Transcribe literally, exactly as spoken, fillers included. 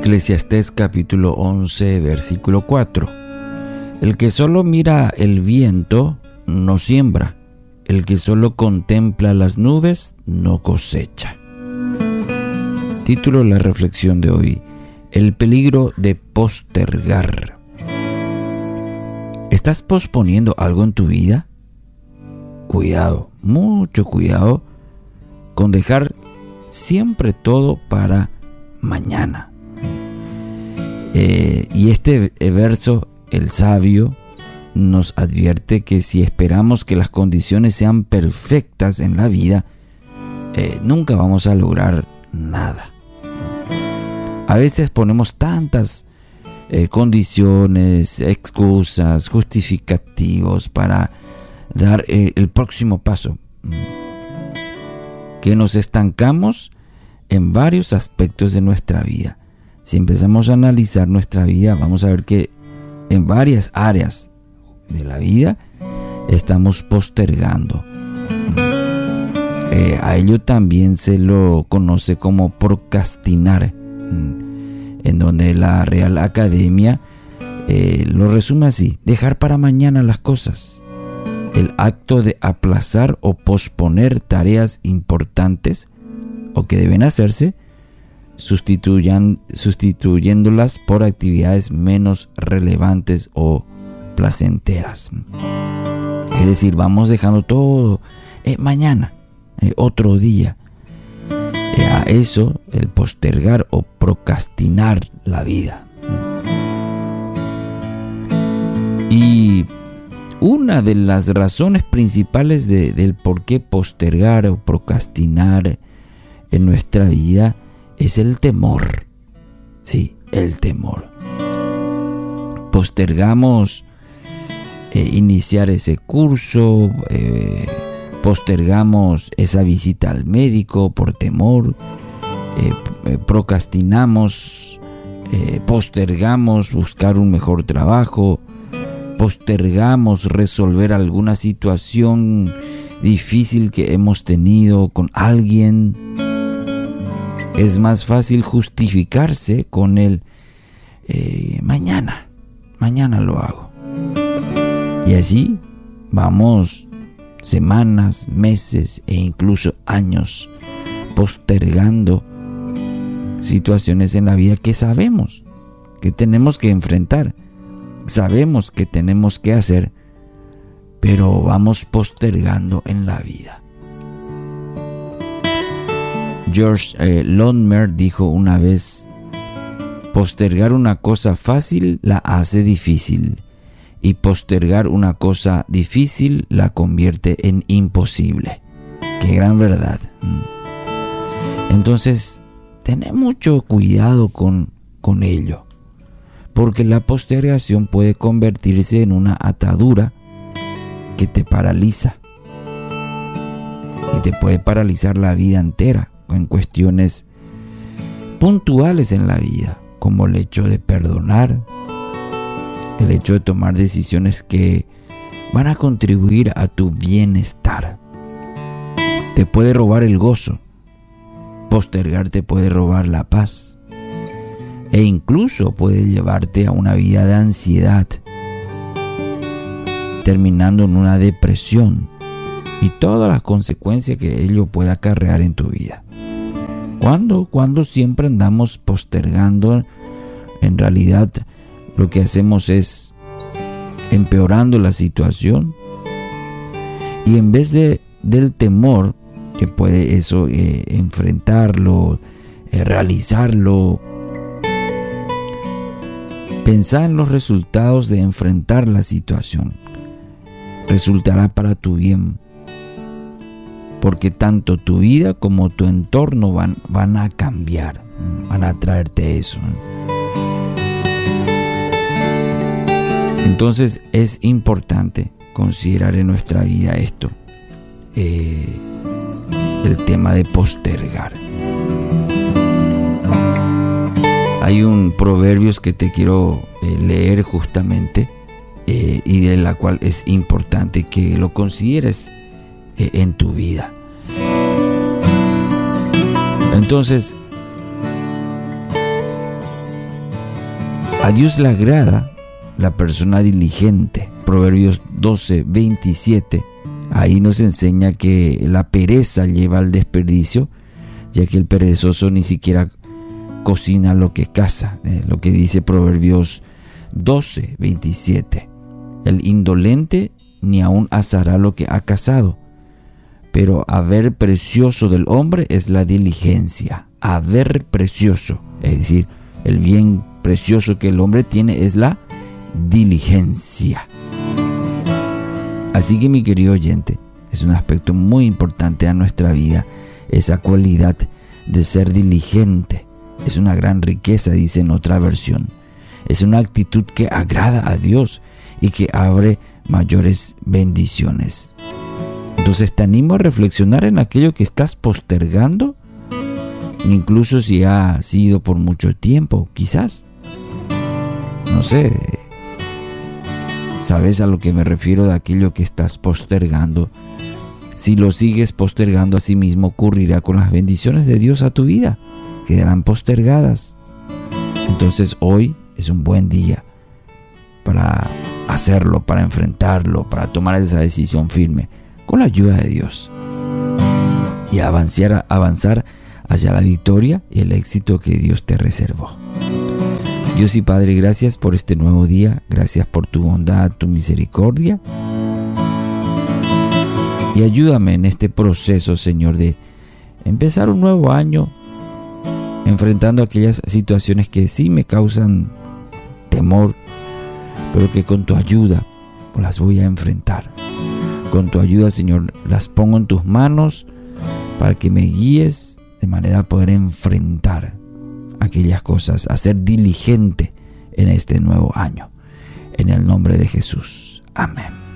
Eclesiastés capítulo once, versículo cuatro. El que solo mira el viento no siembra, el que solo contempla las nubes no cosecha. Título de la reflexión de hoy: el peligro de postergar. ¿Estás posponiendo algo en tu vida? Cuidado, mucho cuidado con dejar siempre todo para mañana. Eh, y este verso, el sabio nos advierte que si esperamos que las condiciones sean perfectas en la vida, eh, nunca vamos a lograr nada. A veces ponemos tantas eh, condiciones, excusas, justificativos para dar eh, el próximo paso, que nos estancamos en varios aspectos de nuestra vida. Si empezamos a analizar nuestra vida, vamos a ver que en varias áreas de la vida estamos postergando. Eh, a ello también se lo conoce como procrastinar, en donde la Real Academia eh, lo resume así: dejar para mañana las cosas. El acto de aplazar o posponer tareas importantes o que deben hacerse, sustituyan, sustituyéndolas por actividades menos relevantes o placenteras. Es decir, vamos dejando todo eh, mañana, eh, otro día. Eh, a eso, el postergar o procrastinar la vida. Y una de las razones principales de, del por qué postergar o procrastinar en nuestra vida es el temor. Sí, el temor. Postergamos eh, iniciar ese curso, eh, postergamos esa visita al médico por temor, eh, eh, procrastinamos, eh, postergamos buscar un mejor trabajo, postergamos resolver alguna situación difícil que hemos tenido con alguien. Es más fácil justificarse con el eh, mañana, mañana lo hago. Y así vamos semanas, meses e incluso años postergando situaciones en la vida que sabemos que tenemos que enfrentar, sabemos que tenemos que hacer, pero vamos postergando en la vida. George eh, Lorimer dijo una vez: postergar una cosa fácil la hace difícil, y postergar una cosa difícil la convierte en imposible. Qué gran verdad. Entonces, ten mucho cuidado con, con ello, porque la postergación puede convertirse en una atadura que te paraliza, y te puede paralizar la vida entera en cuestiones puntuales en la vida, como el hecho de perdonar, el hecho de tomar decisiones que van a contribuir a tu bienestar. Te puede robar el gozo, postergar te puede robar la paz, e incluso puede llevarte a una vida de ansiedad, terminando en una depresión y todas las consecuencias que ello pueda acarrear en tu vida. Cuando, cuando siempre andamos postergando, en realidad lo que hacemos es empeorando la situación, y en vez de del temor que puede eso eh, enfrentarlo, eh, realizarlo, pensar en los resultados de enfrentar la situación. Resultará para tu bien, porque tanto tu vida como tu entorno van, van a cambiar, van a traerte eso. Entonces es importante considerar en nuestra vida esto, eh, el tema de postergar. Hay un proverbios que te quiero eh, leer justamente, eh, y de la cual es importante que lo consideres eh, en tu vida. Entonces, A Dios le agrada la persona diligente. Proverbios doce, veintisiete. Ahí nos enseña que la pereza lleva al desperdicio, ya que el perezoso ni siquiera cocina lo que caza. Eh, lo que dice Proverbios doce, veintisiete. El indolente ni aún asará lo que ha cazado. Pero haber precioso del hombre es la diligencia. Haber precioso, es decir, el bien precioso que el hombre tiene es la diligencia. Así que, mi querido oyente, es un aspecto muy importante a nuestra vida, esa cualidad de ser diligente. Es una gran riqueza, dice en otra versión. Es una actitud que agrada a Dios y que abre mayores bendiciones. Entonces te animo a reflexionar en aquello que estás postergando, incluso si ha sido por mucho tiempo, quizás. No sé, ¿sabes a lo que me refiero de aquello que estás postergando? Si lo sigues postergando, a sí mismo ocurrirá con las bendiciones de Dios a tu vida. Quedarán postergadas. Entonces hoy es un buen día para hacerlo, para enfrentarlo, para tomar esa decisión firme con la ayuda de Dios y avanzar, avanzar hacia la victoria y el éxito que Dios te reservó. Dios y Padre, gracias por este nuevo día, gracias por tu bondad, tu misericordia, y ayúdame en este proceso, Señor, de empezar un nuevo año enfrentando aquellas situaciones que sí me causan temor, pero que con tu ayuda las voy a enfrentar. Con tu ayuda, Señor, las pongo en tus manos para que me guíes de manera a poder enfrentar aquellas cosas, a ser diligente en este nuevo año. En el nombre de Jesús. Amén.